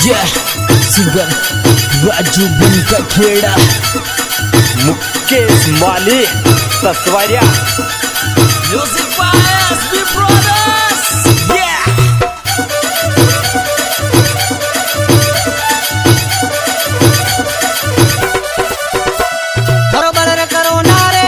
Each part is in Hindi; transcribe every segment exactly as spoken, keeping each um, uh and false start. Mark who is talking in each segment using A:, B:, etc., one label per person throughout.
A: Yeah, singer Raju Banka Kheda,
B: Mukesh Mali Taswariya,
A: music by SB brothers. Yeah,
C: करो बलर करो नारे,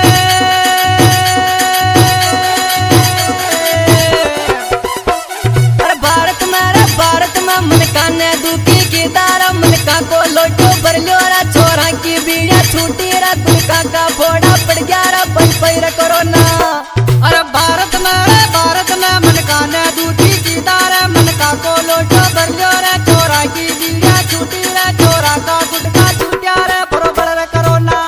C: अरे भारत में रे भारत में मन का ने दुखी की दारा, मन का को लोटो भर लियो रा, छोरा की बीड़ा छूटी रा, दुनिया का फोड़ा पड़ गया रा, बन पैर करो ना। अरे भारत में रे भारत में मन का ने दुखी की दारा, मन का को लोटो भर लियो रा, छोरा की बीड़ा छूटी रा, छोरा का गुटका छूटिया रे, बरो बलर करो ना।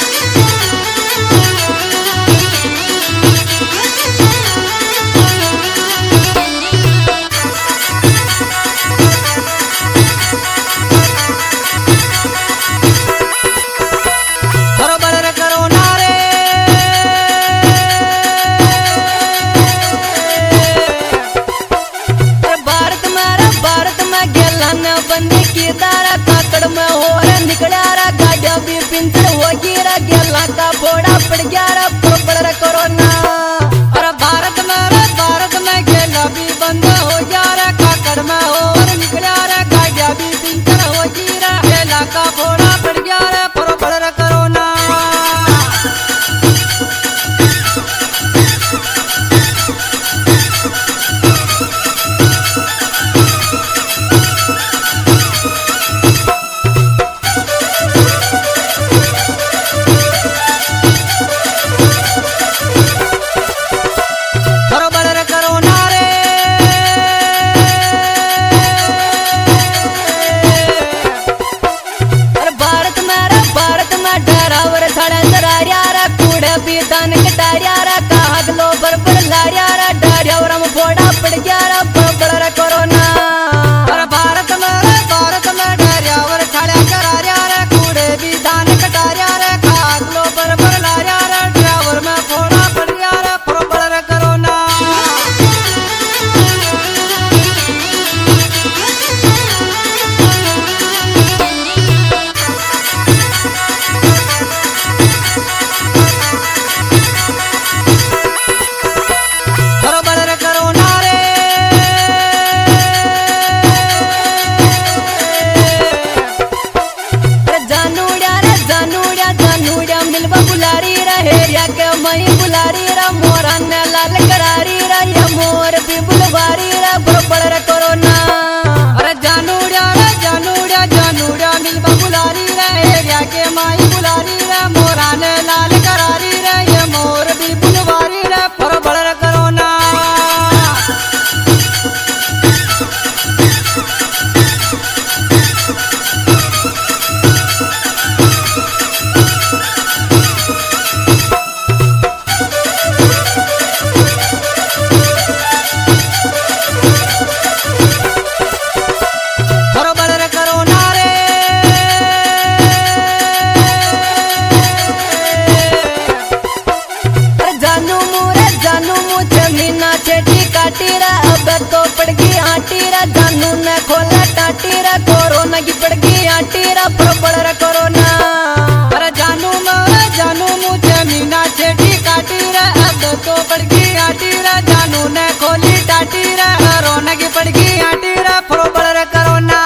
C: बंदी की तारा काकड़ में हो रे निकला रा, गाड़िया भी पिंचर हो गिरा, गेला का फोड़ा पड़ गया रा, बड़ करो ना। अरे भारत में रे भारत में गेला भी बंद हो गया रा, काकड़ में हो रे निकला रा, गाड़िया भी पिंचर हो गिरा, गेला का फोड़ा पड़ गया रा, बड़ करो ना। दान कटारिया रा, कागलो बरबर लारिया रा, डारिया और हम फोड़ा पड़ गया रा, बड़ करो ना। अरे भारत में रे भारत में डारिया और छाड़िया करारिया रा, कूड़े भी दान कटारिया रा, कागलो बरबर लारिया रा, ड्राइवर में फोड़ा पड़ गया रा, बड़ करो ना। मई बुलारी रा, मोरा ने लाल करारी रा, ये मोर भी बुलवारी रा, बड़ करो ना। अरे जानूड़ा रे जानूड़ा जानूड़ा मिलवा बुलारी रा, एरिया के माई बुलारी रा, मोरा ने लाल करारी रा, ये मोर भी बुलवारी रा, बड़ करो ना। काटीरा अब तो पड़ गई आटीरा, जानू ने खोला टाटीरा, कोरोना की पड़ गई आटीरा, बड़ करो ना। अरे जानू मोरे जानू मुझे मीना छेटी काटीरा, अब तो पड़ गई आटीरा, जानू ने खोली टाटीरा, कोरोना की पड़ गई आटीरा, बड़ करो ना।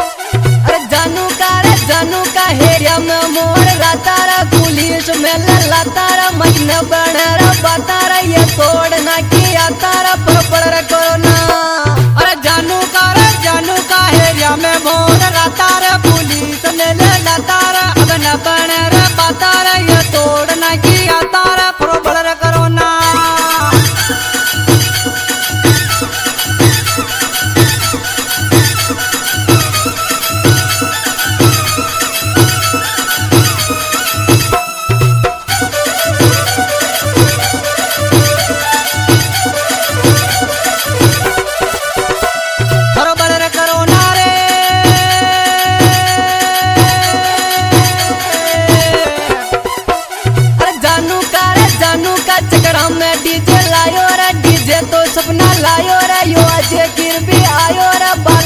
C: मोर रातारा पुलिस में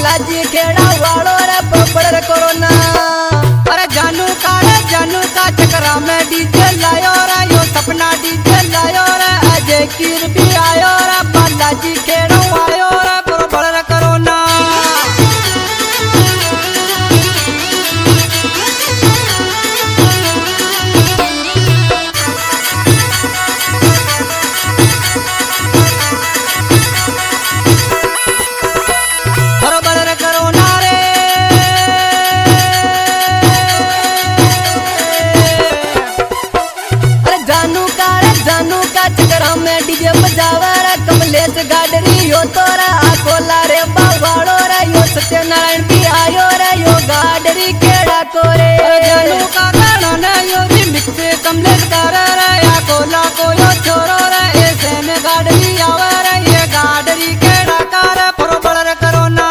C: बालाजी खेड़ा वालो रे बबड़ रे कोरोना।
D: अरे जानू का रे जानू का चक्रा में डीजे लायो रे यो सपना डीजे लायो रे अजय कीर भी आयो रे बालाजी खेड़ा आयो रे बबड़ रे कोरोना।
C: डीजे बजावा रे कमलेश गाडरी यो तोरा आकोला रे बावाड़ो रे यो सत्यनारायण भी आयो रे यो गाडरी केड़ा कोरे।
D: जानू का गाना ने यो रिमिक्स कमलेश कर रे आकोला को यो छोरो रे ऐसे में गाडरी आवे रे ये गाडरी केड़ा कर बरोबर रे कोरोना।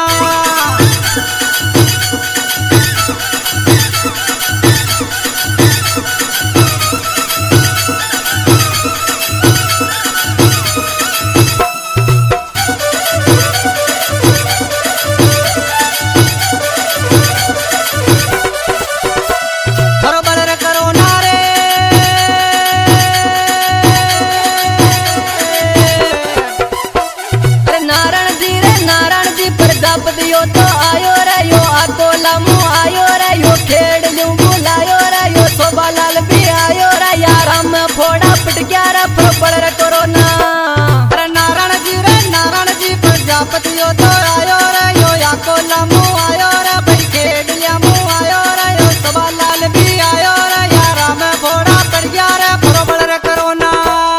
C: यो तो आयो रे यो आकोला मु आयो रे यो खेड़ लू बुलायो रे यो शोभा लाल भी आयो रे यार हम फोड़ा पिट गया रे बरोबर रे कोरोना।
D: अरे नारायण जी रे नारायण जी प्रजापति यो तो आयो रे यो आकोला मु आयो रे भाई खेड़ लिया मु आयो रे यो शोभा लाल भी आयो रे यार हम फोड़ा पिट गया रे बरोबर रे कोरोना।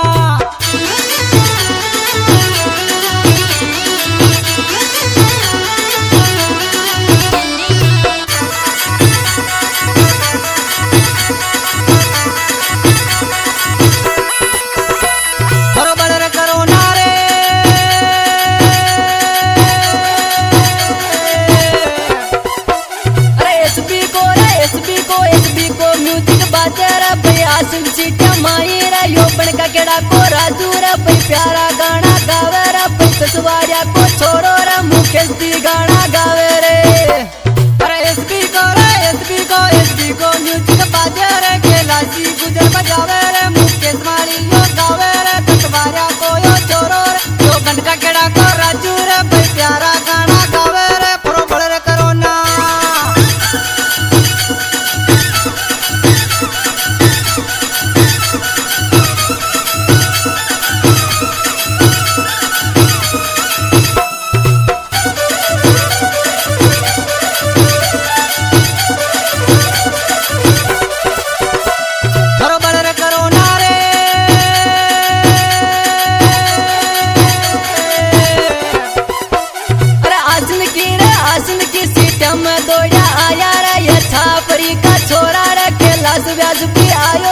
C: यो बनका केड़ा को राजू रे भाई प्यारा गाना गावे रे भाई कसवाड़िया को छोड़ो रे मुकेश दी गाना गावे रे।
D: अरे एसपी को रे एसपी को एसपी को म्यूजिक बाजे रे कैलाशी गुजर बजावे रे मुकेश मारी यो गावे रे कसवाड़िया को यो छोड़ो रे यो बनका केड़ा को राजू रे भाई प्यारा गाना गावे रे बरोबर रे कोरोना।
C: दौड़ा आया रे ये छापरी का छोरा रे कैलाश व्यास भी आयो